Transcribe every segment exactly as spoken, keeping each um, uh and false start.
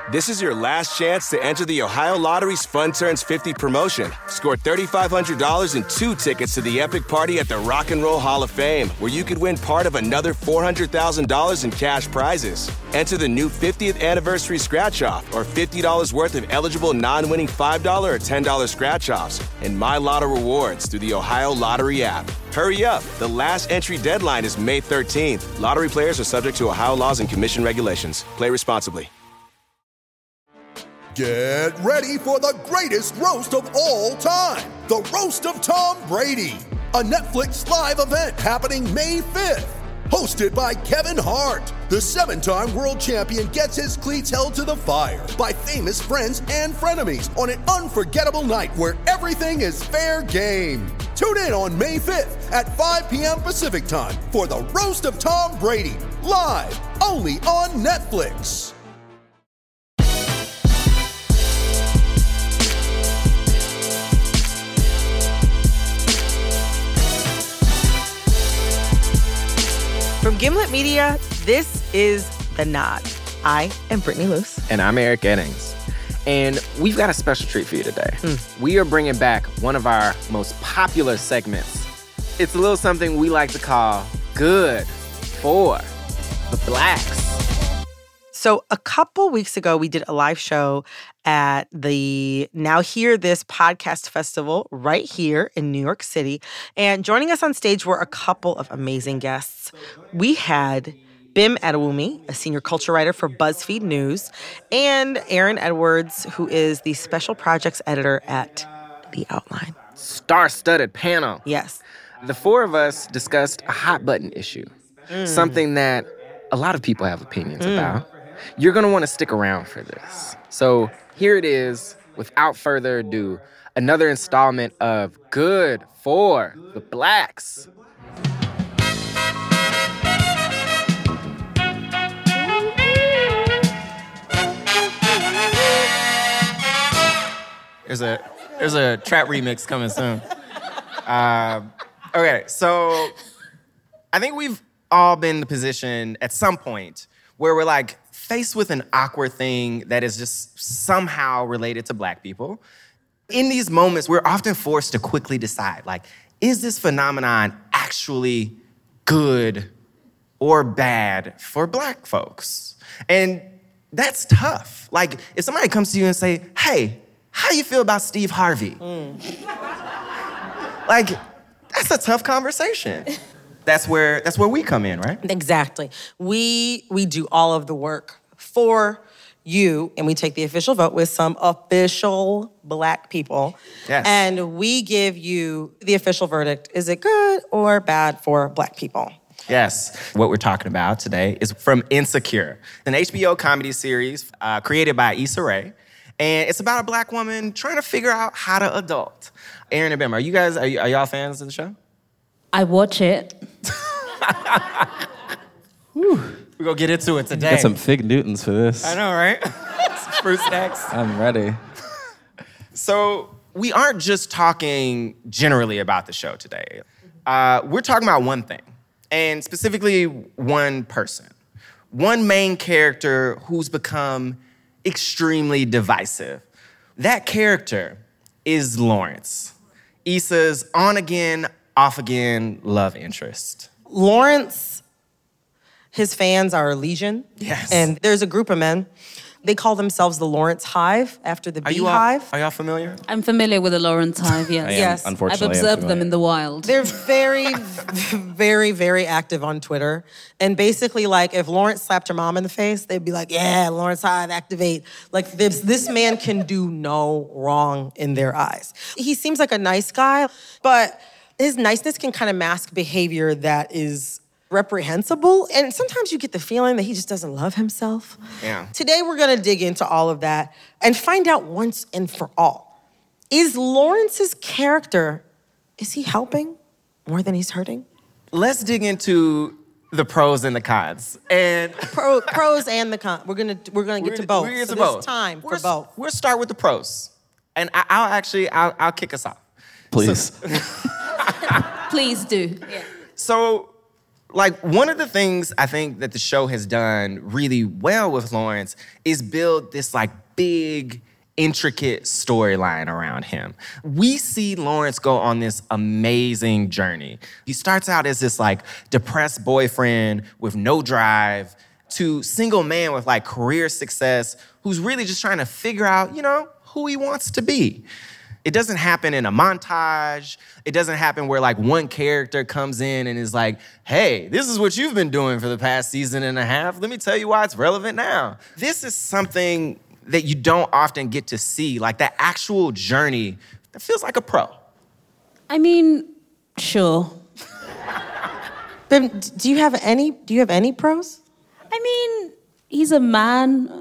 This is your last chance to enter the Ohio Lottery's Fun Turns fifty promotion. Score three thousand five hundred dollars and two tickets to the epic party at the Rock and Roll Hall of Fame, where you could win part of another four hundred thousand dollars in cash prizes. Enter the new fiftieth anniversary scratch-off or fifty dollars worth of eligible non-winning five dollars or ten dollars scratch-offs and My Lotto rewards through the Ohio Lottery app. Hurry up. The last entry deadline is May thirteenth. Lottery players are subject to Ohio laws and commission regulations. Play responsibly. Get ready for the greatest roast of all time, the Roast of Tom Brady, a Netflix live event happening May fifth. Hosted by Kevin Hart, the seven-time world champion gets his cleats held to the fire by famous friends and frenemies on an unforgettable night where everything is fair game. Tune in on May fifth at five p.m. Pacific time for the Roast of Tom Brady, live only on Netflix. From Gimlet Media, this is The Nod. I am Brittany Luce. And I'm Eric Eddings. And we've got a special treat for you today. Mm. We are bringing back one of our most popular segments. It's a little something we like to call Good for the Blacks. So a couple weeks ago, we did a live show at the Now Hear This podcast festival right here in New York City. And joining us on stage were a couple of amazing guests. We had Bim Adewumi, a senior culture writer for BuzzFeed News, and Aaron Edwards, who is the special projects editor at The Outline. Star-studded panel. Yes. The four of us discussed a hot-button issue, mm. something that a lot of people have opinions mm. about. You're going to want to stick around for this. So here it is, without further ado, another installment of Good for the Blacks. There's a there's a trap remix coming soon. Uh, okay, so I think we've all been in the position at some point where we're like faced with an awkward thing that is just somehow related to Black people. In these moments, we're often forced to quickly decide, like, is this phenomenon actually good or bad for Black folks? And that's tough. Like, if somebody comes to you and say, hey, how you feel about Steve Harvey? Mm. Like, that's a tough conversation. That's where that's where we come in, right? Exactly. We we do all of the work for you, and we take the official vote with some official Black people. Yes. And we give you the official verdict. Is it good or bad for Black people? Yes. What we're talking about today is from Insecure, an H B O comedy series uh, created by Issa Rae. And it's about a Black woman trying to figure out how to adult. Aaron and Bim, are you guys, are, y- are y'all fans of the show? I watch it. We're gonna get into it today. Got some Fig Newtons for this. I know, right? Some fruit snacks. I'm ready. So we aren't just talking generally about the show today. Uh, we're talking about one thing, and specifically one person. One main character who's become extremely divisive. That character is Lawrence, Issa's on-again, off-again love interest. Lawrence, his fans are legion. Yes. And there's a group of men. They call themselves the Lawrence Hive, after the Are you beehive. all, are y'all familiar? I'm familiar with the Lawrence Hive, yes. I am, Yes. unfortunately, I've I'm observed them familiar. in the wild. They're very, very, very active on Twitter. And basically, like, if Lawrence slapped your mom in the face, they'd be like, yeah, Lawrence Hive, activate. Like, this, this man can do no wrong in their eyes. He seems like a nice guy, but his niceness can kind of mask behavior that is reprehensible. And sometimes you get the feeling that he just doesn't love himself. Yeah. Today, we're gonna dig into all of that and find out once and for all. Is Lawrence's character, is he helping more than he's hurting? Let's dig into the pros and the cons. And Pro, pros and the cons. We're gonna we're gonna get we're- to both. we're gonna get so to there's both. time We're for both. We'll start with the pros. And I, I'll actually, I'll, I'll kick us off. Please. Please do. So Like, one of the things I think that the show has done really well with Lawrence is build this, like, big, intricate storyline around him. We see Lawrence go on this amazing journey. He starts out as this, like, depressed boyfriend with no drive to single man with, like, career success who's really just trying to figure out, you know, who he wants to be. It doesn't happen in a montage. It doesn't happen where like one character comes in and is like, hey, this is what you've been doing for the past season and a half. Let me tell you why it's relevant now. This is something that you don't often get to see, like that actual journey that feels like a pro. I mean, sure. Then do you have any, do you have any pros? I mean, he's a man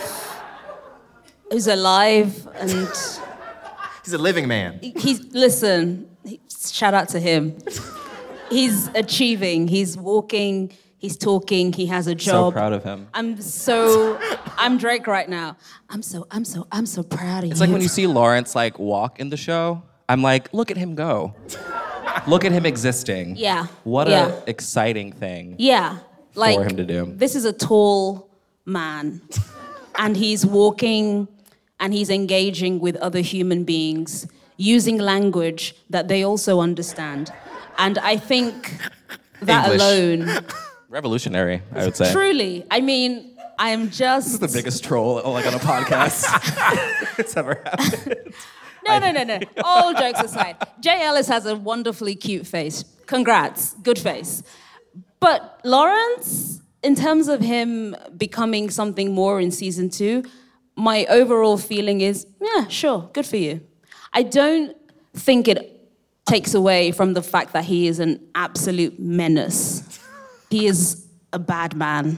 who's alive and... He's a living man. He's, listen, he, shout out to him. He's achieving, he's walking, he's talking, he has a job. So proud of him. I'm so, I'm Drake right now. I'm so, I'm so, I'm so proud of you. It's like when you see Lawrence like walk in the show, I'm like, look at him go. Look at him existing. Yeah. What yeah. a exciting thing. Yeah. Like, for him to do. This is a tall man, and he's walking and he's engaging with other human beings using language that they also understand. And I think that English. alone... Revolutionary, I would say. Truly. I mean, I am just... This is the biggest troll like on a podcast it's ever happened. No, no, no, no. All jokes aside, Jay Ellis has a wonderfully cute face. Congrats. Good face. But Lawrence, in terms of him becoming something more in season two, my overall feeling is, yeah, sure, good for you. I don't think it takes away from the fact that he is an absolute menace. He is a bad man.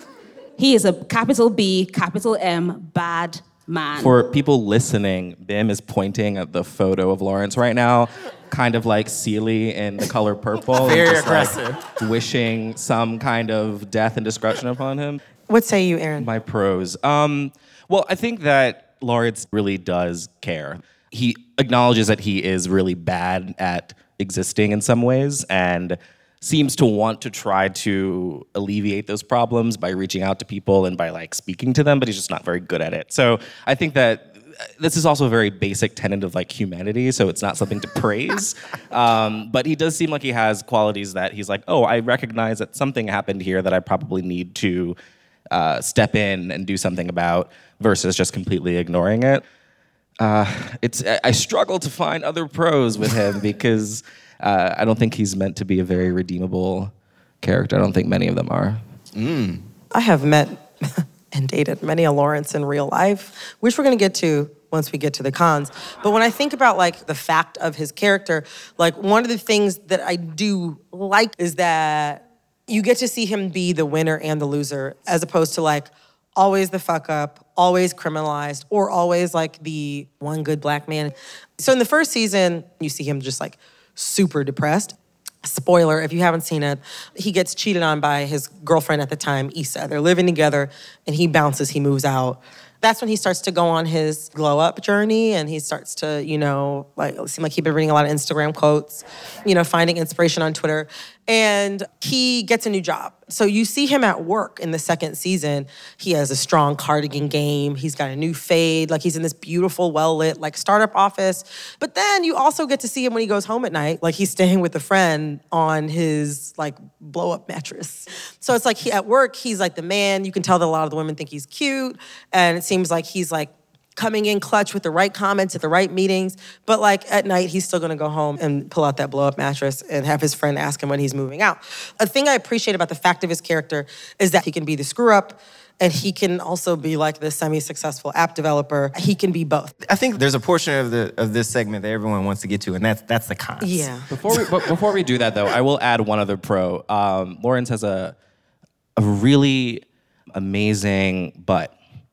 He is a capital B, capital M, bad man. For people listening, Bim is pointing at the photo of Lawrence right now, kind of like Seeley in The Color Purple. Very just, aggressive. Like, wishing some kind of death and destruction upon him. What say you, Aaron? My pros. Um, well, I think that Lawrence really does care. He acknowledges that he is really bad at existing in some ways and seems to want to try to alleviate those problems by reaching out to people and by like speaking to them, but he's just not very good at it. So I think that this is also a very basic tenet of like humanity, so it's not something to praise. Um, but he does seem like he has qualities that he's like, oh, I recognize that something happened here that I probably need to uh, step in and do something about versus just completely ignoring it. Uh, it's I struggle to find other pros with him because uh, I don't think he's meant to be a very redeemable character. I don't think many of them are. Mm. I have met and dated many a Lawrence in real life, which we're going to get to once we get to the cons. But when I think about like the fact of his character, like one of the things that I do like is that you get to see him be the winner and the loser, as opposed to like always the fuck up, always criminalized, or always like the one good black man. So in the first season, you see him just like super depressed. Spoiler, if you haven't seen it, he gets cheated on by his girlfriend at the time, Issa. They're living together, and he bounces, he moves out. That's when he starts to go on his glow-up journey, and he starts to, you know, like, it seemed like he'd been reading a lot of Instagram quotes, you know, finding inspiration on Twitter. And he gets a new job. So you see him at work in the second season. He has a strong cardigan game. He's got a new fade. Like, he's in this beautiful, well-lit, like, startup office. But then you also get to see him when he goes home at night. Like, he's staying with a friend on his, like, blow-up mattress. So it's like he, at work, he's, like, the man. You can tell that a lot of the women think he's cute. And it seems like he's, like, coming in clutch with the right comments at the right meetings. But like at night, he's still gonna go home and pull out that blow up mattress and have his friend ask him when he's moving out. A thing I appreciate about the fact of his character is that he can be the screw up and he can also be like the semi-successful app developer. He can be both. I think there's a portion of the of this segment that everyone wants to get to, and that's that's the cons. Yeah. Before we but before we do that though, I will add one other pro. Um, Lawrence has a a really amazing butt.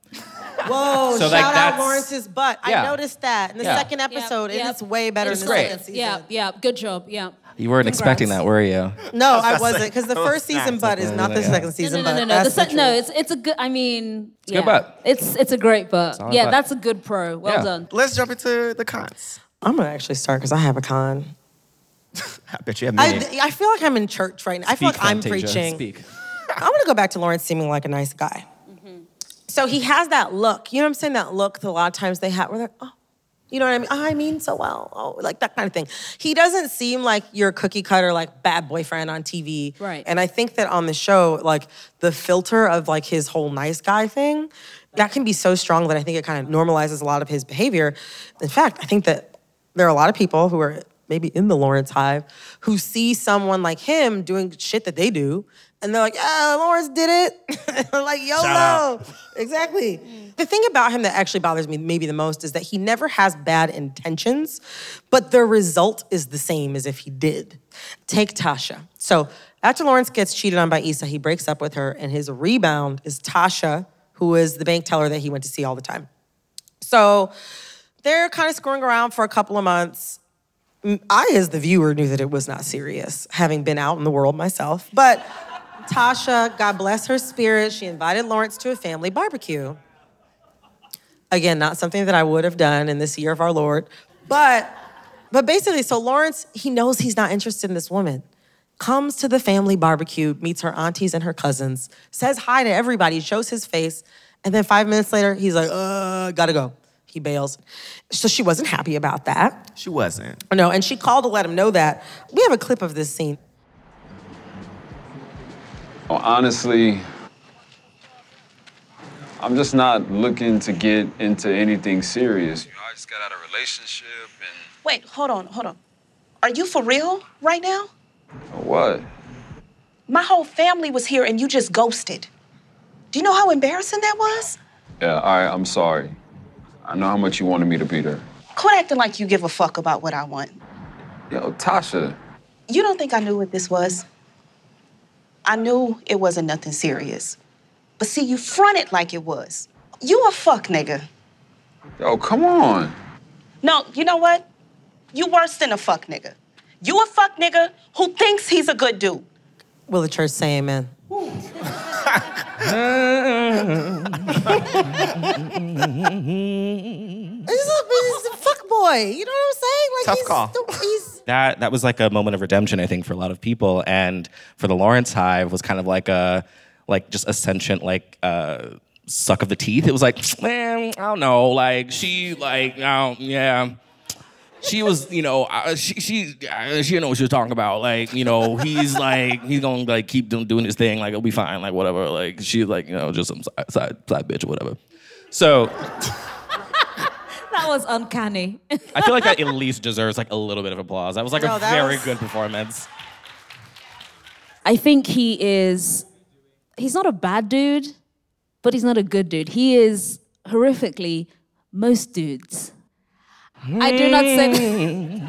Whoa, So, shout like, out that's- Lawrence's butt. Yeah. I noticed that in the Yeah. second episode. Yep, It is yep. way better It's in the great. second season. Yeah, yeah, good job, yeah. You weren't Congrats. expecting that, were you? No, I wasn't, because the first season butt is not the Yeah. second No, season no, no, butt. no, no. That's The the se- no, truth. it's it's a good. I mean, a yeah. good butt. It's it's a great butt. Solid Yeah, butt. that's a good pro. Well Yeah. done. Let's jump into the cons. I'm gonna actually start because I have a con. I bet you have many. I, I feel like I'm in church right now. I feel like I'm Fantasia, preaching. Speak. I'm gonna go back to Lawrence seeming like a nice guy. Mm-hmm. So he has that look. You know what I'm saying? That look that a lot of times they have where they're, oh, you know what I mean? Oh, I mean so well. Oh, like that kind of thing. He doesn't seem like your cookie cutter, like bad boyfriend on T V. Right. And I think that on the show, like the filter of like his whole nice guy thing, that can be so strong that I think it kind of normalizes a lot of his behavior. In fact, I think that there are a lot of people who are maybe in the Lawrence Hive who see someone like him doing shit that they do, and they're like, yeah, Lawrence did it. Like, YOLO. Exactly. The thing about him that actually bothers me maybe the most is that he never has bad intentions, but the result is the same as if he did. Take Tasha. So after Lawrence gets cheated on by Issa, he breaks up with her, and his rebound is Tasha, who is the bank teller that he went to see all the time. So they're kind of screwing around for a couple of months. I, as the viewer, knew that it was not serious, having been out in the world myself. But Tasha, God bless her spirit, she invited Lawrence to a family barbecue. Again, not something that I would have done in this year of our Lord. But, but basically, so Lawrence, he knows he's not interested in this woman. Comes to the family barbecue, meets her aunties and her cousins, says hi to everybody, shows his face, and then five minutes later, he's like, uh, gotta go. He bails. So she wasn't happy about that. She wasn't. No, and she called to let him know that. We have a clip of this scene. Well, honestly, I'm just not looking to get into anything serious. You know, I just got out of a relationship and... Wait, hold on, hold on. Are you for real right now? What? My whole family was here and you just ghosted. Do you know how embarrassing that was? Yeah, all right, I'm sorry. I know how much you wanted me to be there. Quit acting like you give a fuck about what I want. Yo, Tasha. You don't think I knew what this was? I knew it wasn't nothing serious. But see, you fronted like it was. You a fuck nigga. Yo, come on. No, you know what? You worse than a fuck nigga. You a fuck nigga who thinks he's a good dude. Will the church say amen? He's a, he's a fuck boy. You know what I'm saying? Like, Tough he's, call. He's... That that was like a moment of redemption, I think, for a lot of people. And for the Lawrence Hive was kind of like a like just a sentient like uh, suck of the teeth. It was like, man, I don't know, like she like oh yeah. She was, you know, uh, she she uh, she didn't know what she was talking about. Like, you know, he's like he's gonna like keep doing, doing his thing. Like, it'll be fine. Like, whatever. Like, she's like, you know, just some side side, side bitch or whatever. So That was uncanny. I feel like that at least deserves like a little bit of applause. That was like No, a that very was- good performance. I think he is, he's not a bad dude, but he's not a good dude. He is horrifically most dudes. I do not say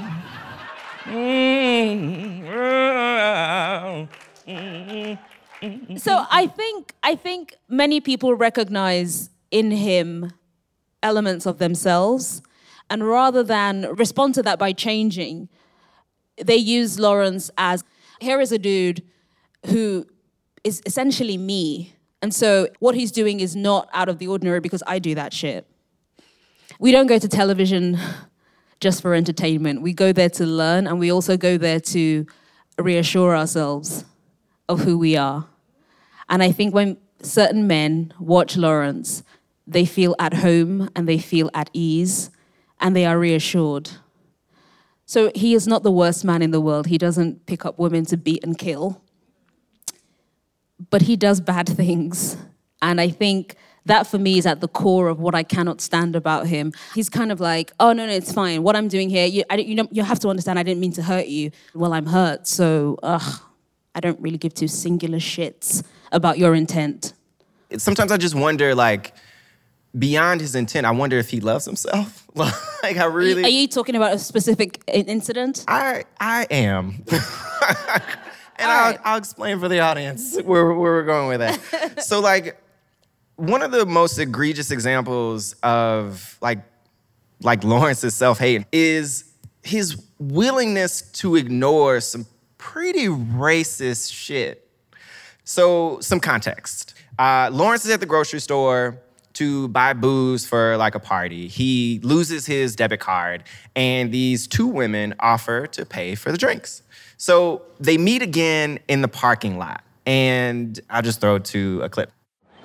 So I think I think many people recognize in him elements of themselves, and rather than respond to that by changing, they use Lawrence as, here is a dude who is essentially me. And so what he's doing is not out of the ordinary because I do that shit. We don't go to television just for entertainment. We go there to learn, and we also go there to reassure ourselves of who we are. And I think when certain men watch Lawrence, they feel at home and they feel at ease and they are reassured. So he is not the worst man in the world. He doesn't pick up women to beat and kill. But he does bad things. And I think that for me is at the core of what I cannot stand about him. He's kind of like, oh, no, no, it's fine. What I'm doing here, you, I, you, know, you have to understand I didn't mean to hurt you. Well, I'm hurt, so ugh, I don't really give two singular shits about your intent. Sometimes I just wonder, like, beyond his intent, I wonder if he loves himself. Like, I really... Are you talking about a specific in- incident? I I am. And I'll, right. I'll explain for the audience where, where we're going with that. So, like, one of the most egregious examples of, like, like Lawrence's self-hate is his willingness to ignore some pretty racist shit. So, some context. Uh, Lawrence is at the grocery store. to buy booze for like a party. He loses his debit card, and these two women offer to pay for the drinks. So they meet again in the parking lot, and I'll just throw to a clip.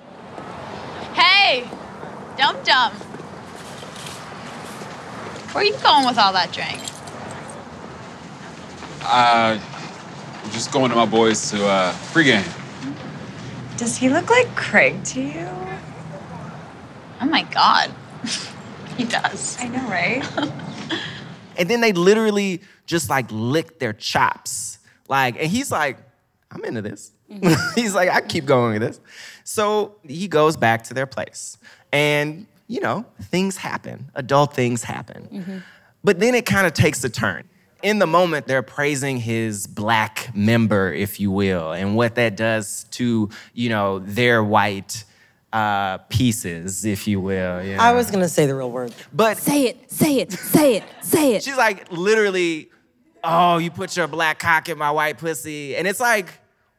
Hey, Dum Dum. Where are you going with all that drink? Uh, I'm just going to my boys to uh, pregame. Does he look like Craig to you? Oh my God. He does. I know, right? And then they literally just like lick their chops. Like, and he's like, I'm into this. Mm-hmm. He's like, I keep going with this. So he goes back to their place. And, you know, things happen. Adult things happen. Mm-hmm. But then it kind of takes a turn. In the moment, they're praising his black member, if you will, and what that does to, you know, their white uh, pieces, if you will. You know? I was gonna say the real word. But say it, say it, say it, say it. She's like, literally, oh, you put your black cock in my white pussy. And it's like,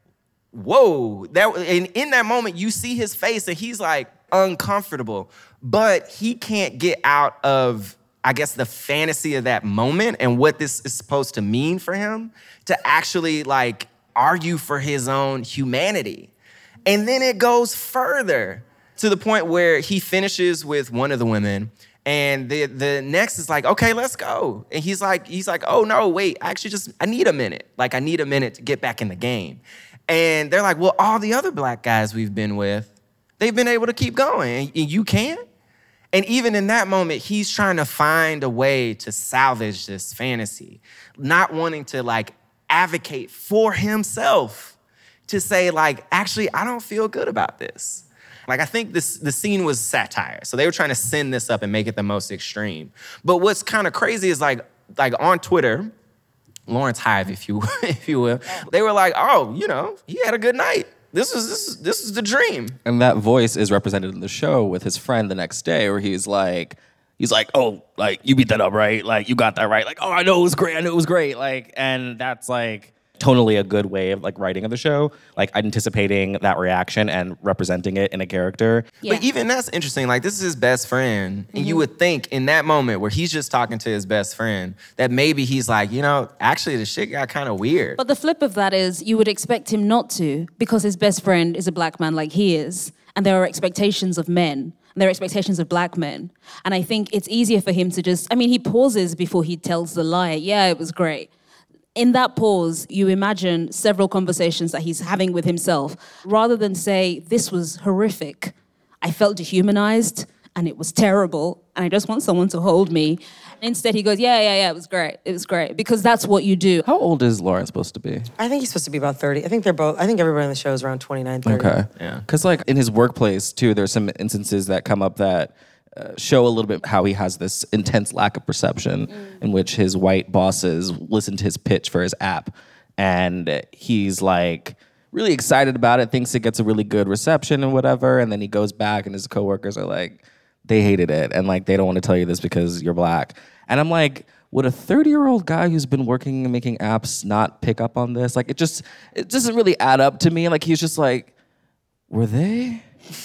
whoa. That, and in that moment, you see his face and he's like uncomfortable. But he can't get out of, I guess, the fantasy of that moment and what this is supposed to mean for him to actually like argue for his own humanity. And then it goes further to the point where he finishes with one of the women, and the the next is like, okay, let's go. And he's like, he's like, oh no, wait, I actually just, I need a minute. Like, I need a minute to get back in the game. And they're like, well, all the other black guys we've been with, they've been able to keep going, and you can't? And even in that moment, he's trying to find a way to salvage this fantasy, not wanting to like advocate for himself, to say like, actually, I don't feel good about this. Like, I think this the scene was satire. So they were trying to send this up and make it the most extreme. But what's kind of crazy is like, like on Twitter, Lawrence Hive, if you if you will, they were like, oh, you know, he had a good night. This is this is this is the dream. And that voice is represented in the show with his friend the next day, where he's like, he's like, oh, like, you beat that up, right? Like, you got that right. Like, oh, I know it was great. I know it was great. Like, and that's like tonally a good way of like writing of the show, like anticipating that reaction and representing it in a character. Yeah. But even that's interesting. Like, this is his best friend. Mm-hmm. And you would think in that moment where he's just talking to his best friend that maybe he's like, you know, actually the shit got kind of weird. But the flip of that is you would expect him not to, because his best friend is a black man like he is. And there are expectations of men. And there are expectations of black men. And I think it's easier for him to just, I mean, he pauses before he tells the lie. Yeah, it was great. In that pause, you imagine several conversations that he's having with himself, rather than say, this was horrific. I felt dehumanized, and it was terrible, and I just want someone to hold me. Instead, he goes, yeah, yeah, yeah, it was great. It was great. Because that's what you do. How old is Lawrence supposed to be? I think he's supposed to be about thirty. I think they're both, I think everybody on the show is around twenty-nine, thirty. Okay. Yeah. Because like in his workplace, too, there's some instances that come up that Uh, show a little bit how he has this intense lack of perception mm. in which his white bosses listen to his pitch for his app, and he's like really excited about it, thinks it gets a really good reception and whatever, and then he goes back and his coworkers are like, they hated it, and like they don't want to tell you this because you're black. And I'm like, would a thirty-year-old guy who's been working and making apps not pick up on this? Like, it just it doesn't really add up to me. Like, he's just like, were they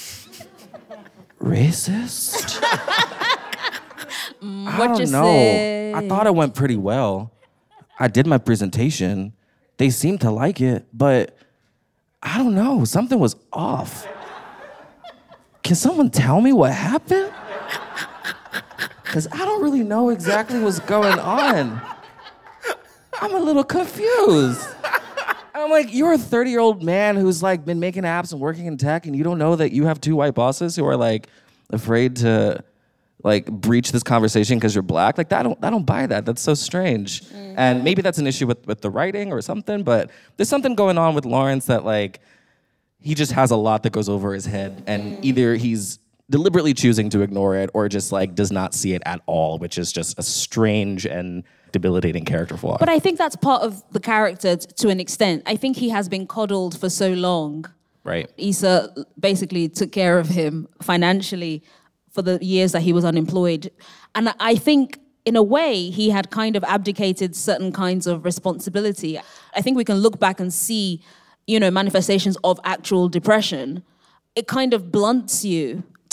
racist? mm, I what don't you know. say? I thought it went pretty well. I did my presentation. They seemed to like it, but I don't know. Something was off. Can someone tell me what happened? Because I don't really know exactly what's going on. I'm a little confused. I'm like, you're a thirty-year-old man who's like been making apps and working in tech, and you don't know that you have two white bosses who are like afraid to like breach this conversation because you're black. Like, I don't, I don't buy that. That's so strange. Mm-hmm. And maybe that's an issue with, with the writing or something, but there's something going on with Lawrence that like, he just has a lot that goes over his head, and mm-hmm. either he's deliberately choosing to ignore it or just like does not see it at all, which is just a strange and debilitating character flaw. But I think that's part of the character t- to an extent. I think he has been coddled for so long. Right. Issa basically took care of him financially for the years that he was unemployed. And I think in a way, he had kind of abdicated certain kinds of responsibility. I think we can look back and see, you know, manifestations of actual depression. It kind of blunts you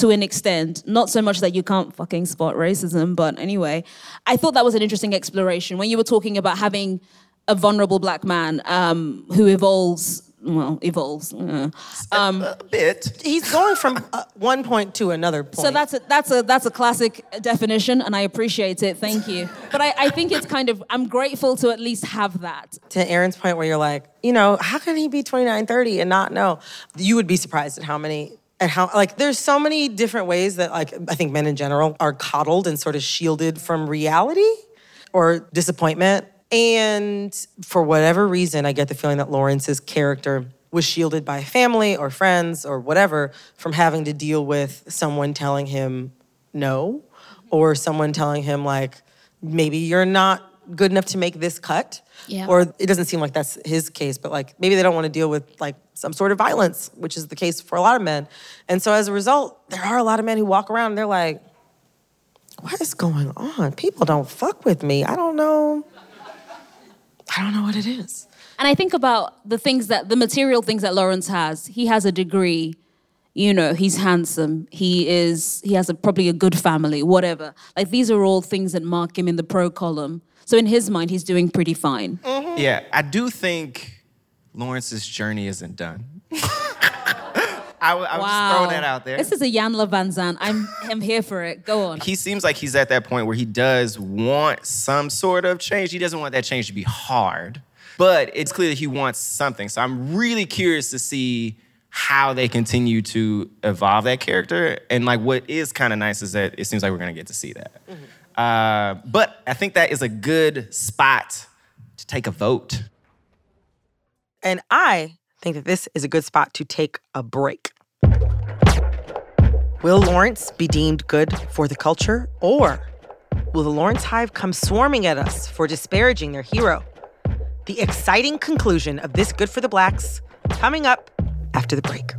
to an extent. Not so much that you can't fucking spot racism, but anyway. I thought that was an interesting exploration when you were talking about having a vulnerable black man um, who evolves, well, evolves. Uh, um, a bit. He's going from uh, one point to another point. So that's a, that's a that's a classic definition, and I appreciate it. Thank you. But I, I think it's kind of, I'm grateful to at least have that. To Aaron's point where you're like, you know, how can he be twenty-nine, thirty and not know? You would be surprised at how many, at how, like, there's so many different ways that, like, I think men in general are coddled and sort of shielded from reality or disappointment. And for whatever reason, I get the feeling that Lawrence's character was shielded by family or friends or whatever from having to deal with someone telling him no, or someone telling him, like, maybe you're not good enough to make this cut. Yeah. Or it doesn't seem like that's his case, but, like, maybe they don't want to deal with, like, some sort of violence, which is the case for a lot of men. And so as a result, there are a lot of men who walk around and they're like, what is going on? People don't fuck with me. I don't know. I don't know what it is. And I think about the things that, the material things that Lawrence has. He has a degree, you know, he's handsome, he is, he has a, probably a good family, whatever. Like, these are all things that mark him in the pro column. So in his mind, he's doing pretty fine. Mm-hmm. Yeah, I do think Lawrence's journey isn't done. I would, I would Wow. just throw that out there. This is a Yanla Van Zandt. I'm, I'm here for it. Go on. He seems like he's at that point where he does want some sort of change. He doesn't want that change to be hard, but it's clear that he wants something. So I'm really curious to see how they continue to evolve that character. And, like, what is kind of nice is that it seems like we're gonna get to see that. Mm-hmm. Uh, but I think that is a good spot to take a vote. And I think that this is a good spot to take a break. Will Lawrence be deemed good for the culture, or will the Lawrence Hive come swarming at us for disparaging their hero? The exciting conclusion of this Good for the Blacks coming up after the break.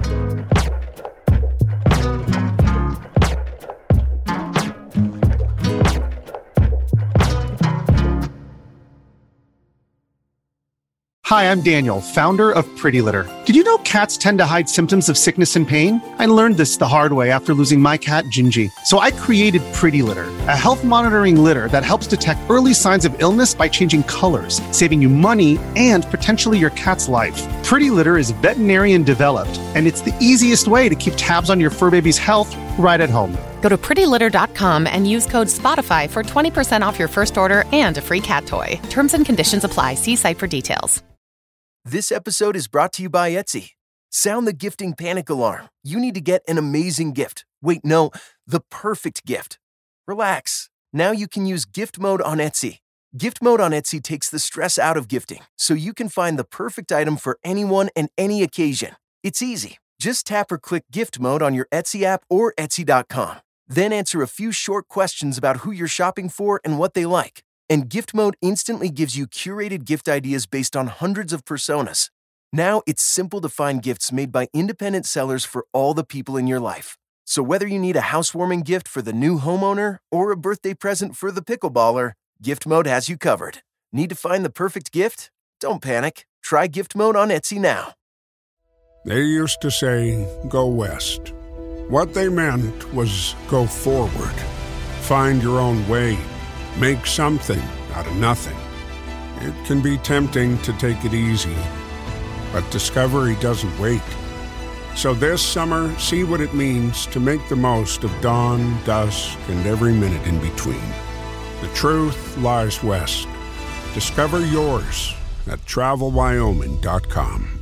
Hi, I'm Daniel, founder of Pretty Litter. Did you know cats tend to hide symptoms of sickness and pain? I learned this the hard way after losing my cat, Gingy. So I created Pretty Litter, a health monitoring litter that helps detect early signs of illness by changing colors, saving you money and potentially your cat's life. Pretty Litter is veterinarian developed, and it's the easiest way to keep tabs on your fur baby's health right at home. Go to pretty litter dot com and use code SPOTIFY for twenty percent off your first order and a free cat toy. Terms and conditions apply. See site for details. This episode is brought to you by Etsy. Sound the gifting panic alarm. You need to get an amazing gift. Wait, no, the perfect gift. Relax. Now you can use gift mode on Etsy. Gift mode on Etsy takes the stress out of gifting, so you can find the perfect item for anyone and any occasion. It's easy. Just tap or click gift mode on your Etsy app or Etsy dot com. Then answer a few short questions about who you're shopping for and what they like. And Gift Mode instantly gives you curated gift ideas based on hundreds of personas. Now it's simple to find gifts made by independent sellers for all the people in your life. So whether you need a housewarming gift for the new homeowner or a birthday present for the pickleballer, Gift Mode has you covered. Need to find the perfect gift? Don't panic. Try Gift Mode on Etsy now. They used to say, go west. What they meant was go forward. Find your own way. Make something out of nothing. It can be tempting to take it easy, but discovery doesn't wait. So this summer, see what it means to make the most of dawn, dusk, and every minute in between. The truth lies west. Discover yours at travel wyoming dot com.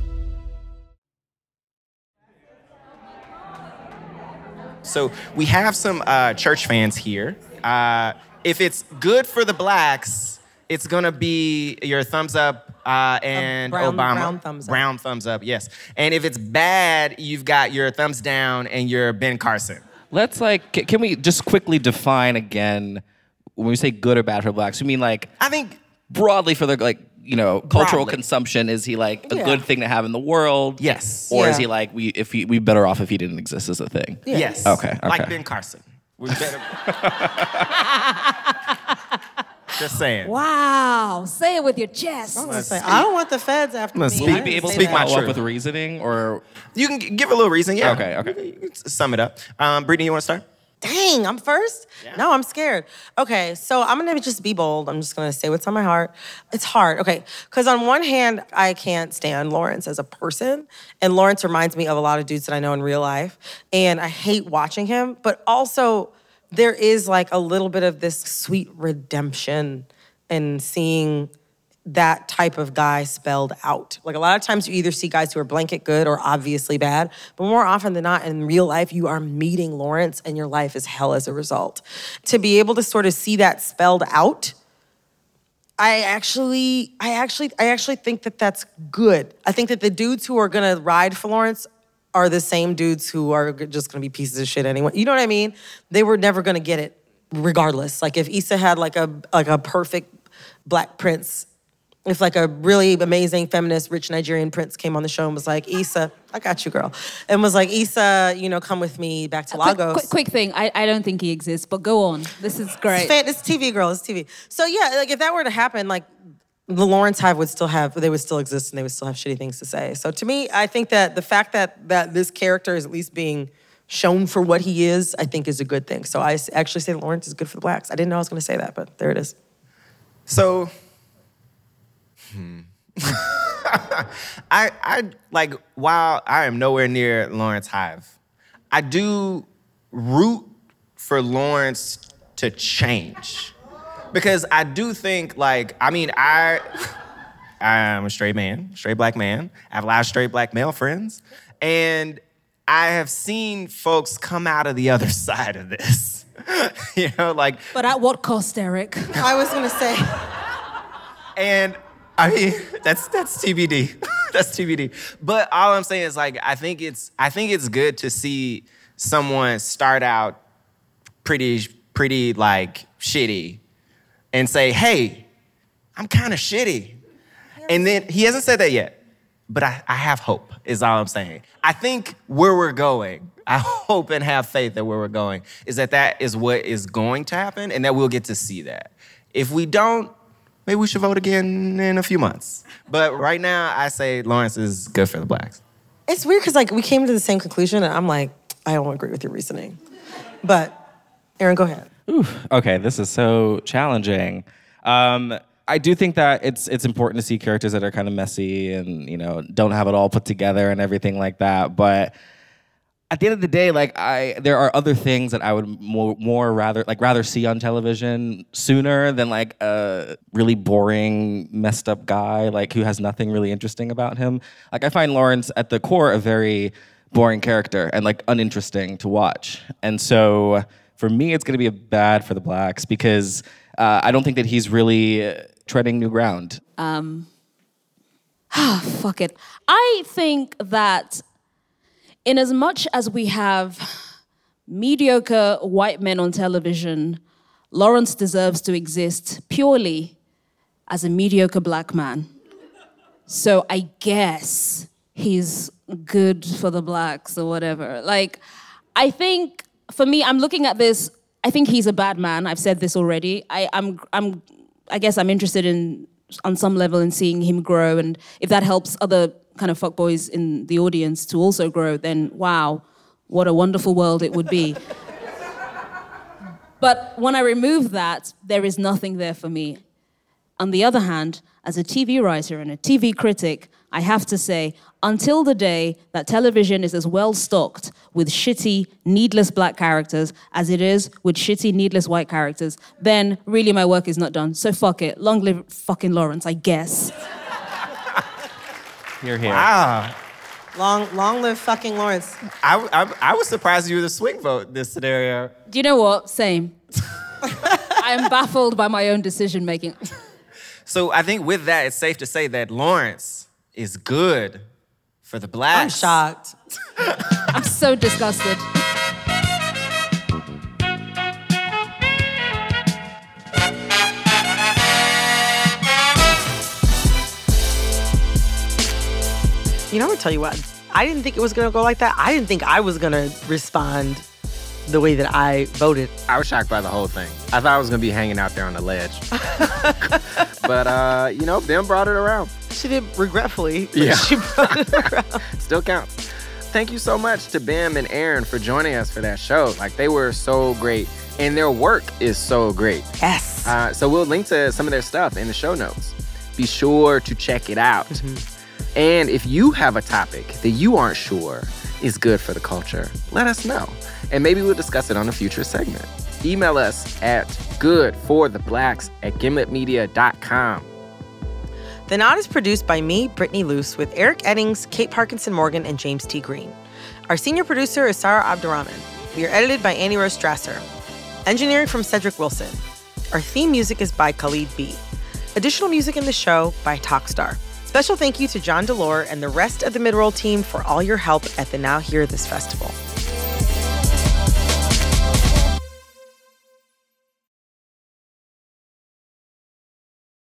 So we have some uh, church fans here. Uh, if it's good for the blacks, it's gonna be your thumbs up uh, and brown, Obama. brown thumbs up. Brown thumbs up, yes. And if it's bad, you've got your thumbs down and your Ben Carson. Let's like, c- can we just quickly define again, when we say good or bad for blacks, we mean like, I think broadly for the like, you know, cultural Broadly. consumption, is he like a Yeah. good thing to have in the world? Yes. Or is Yeah. he like, we if he, we better off if he didn't exist as a thing? Yes. Okay, okay. Like Ben Carson. We better. Just saying. Wow. Say it with your chest. I, say, I don't want the feds after me. Will you be able to Speak my follow up truth. with reasoning, or You can g- give a little reason, yeah. Okay, okay. You can sum it up. Um, Brittany, you want to start? Dang, I'm first? No, I'm scared. Okay, so I'm gonna just be bold. I'm just gonna say what's on my heart. It's hard, okay. Because on one hand, I can't stand Lawrence as a person. And Lawrence reminds me of a lot of dudes that I know in real life. And I hate watching him. But also, there is like a little bit of this sweet redemption in seeing that type of guy spelled out. Like a lot of times you either see guys who are blanket good or obviously bad, but more often than not in real life, you are meeting Lawrence and your life is hell as a result. To be able to sort of see that spelled out, I actually, I actually, I actually think that that's good. I think that the dudes who are gonna ride for Lawrence are the same dudes who are just gonna be pieces of shit anyway. You know what I mean? They were never gonna get it regardless. Like if Issa had like a like a perfect black prince, if like a really amazing feminist, rich Nigerian prince came on the show and was like, Issa, I got you, girl. And was like, Issa, you know, come with me back to Quick, Lagos. quick, quick thing. I, I don't think he exists, but go on. This is great. It's, fan, it's T V, girl. It's T V. So yeah, like if that were to happen, like the Lawrence Hive would still have, they would still exist and they would still have shitty things to say. So to me, I think that the fact that that this character is at least being shown for what he is, I think is a good thing. So I actually say that Lawrence is good for the blacks. I didn't know I was gonna say that, but there it is. So, hmm. I, I, like, while I am nowhere near Lawrence Hive, I do root for Lawrence to change. Because I do think, like, I mean, I, I'm a straight man, straight black man. I have a lot of straight black male friends. And I have seen folks come out of the other side of this. You know, like. But at what cost, Eric? I was gonna say. And I mean, that's that's T B D. That's T B D. But all I'm saying is, like, I think it's I think it's good to see someone start out pretty pretty like shitty and say, "Hey, I'm kind of shitty," and then he hasn't said that yet. But I, I have hope. Is all I'm saying. I think where we're going, I hope and have faith that where we're going is that that is what is going to happen, and that we'll get to see that. If we don't, maybe we should vote again in a few months. But right now, I say Lawrence is good for the blacks. It's weird because like we came to the same conclusion and I'm like, I don't agree with your reasoning. But Aaron, go ahead. Ooh, okay, this is so challenging. Um, I do think that it's it's important to see characters that are kind of messy and, you know, don't have it all put together and everything like that. But at the end of the day, like I, there are other things that I would more, more rather like rather see on television sooner than like a really boring, messed up guy like who has nothing really interesting about him. Like I find Lawrence at the core a very boring character and like uninteresting to watch. And so for me, it's going to be a bad for the blacks because uh, I don't think that he's really treading new ground. Um, fuck it. I think that in as much as we have mediocre white men on television, Lawrence deserves to exist purely as a mediocre black man. So I guess he's good for the blacks or whatever. Like, I think, for me, I'm looking at this, I think he's a bad man. I've said this already. I, I'm, I'm, I guess I'm interested in, on some level, in seeing him grow, and if that helps other kind of fuckboys in the audience to also grow, then wow, what a wonderful world it would be. But when I remove that, there is nothing there for me. On the other hand, as a T V writer and a T V critic, I have to say, until the day that television is as well stocked with shitty, needless black characters as it is with shitty, needless white characters, then really my work is not done. So fuck it. Long live fucking Lawrence, I guess. You're here. Wow. Long, long live fucking Lawrence. I, I, I was surprised you were the swing vote in this scenario. Do you know what? Same. I am baffled by my own decision making. So I think with that, it's safe to say that Lawrence is good for the blacks. I'm shocked. I'm so disgusted. You know, I'm gonna tell you what, I didn't think it was gonna go like that. I didn't think I was gonna respond the way that I voted. I was shocked by the whole thing. I thought I was going to be hanging out there on the ledge. But, uh, you know, them brought it around. She did regretfully, but Yeah. she brought it around. Still counts. Thank you so much to Bim and Aaron for joining us for that show. Like, they were so great, and their work is so great. Yes. Uh, so we'll link to some of their stuff in the show notes. Be sure to check it out. Mm-hmm. And if you have a topic that you aren't sure is good for the culture, let us know. And maybe we'll discuss it on a future segment. Email us at goodfortheblacks at gimlet media dot com. The Nod is produced by me, Brittany Luce, with Eric Eddings, Kate Parkinson Morgan, and James T. Green. Our senior producer is Sarah Abdurrahman. We are edited by Annie Rose Strasser. Engineering from Cedric Wilson. Our theme music is by Khalid B. Additional music in the show by Talkstar. Special thank you to John Delore and the rest of the Midroll team for all your help at the Now Hear This Festival.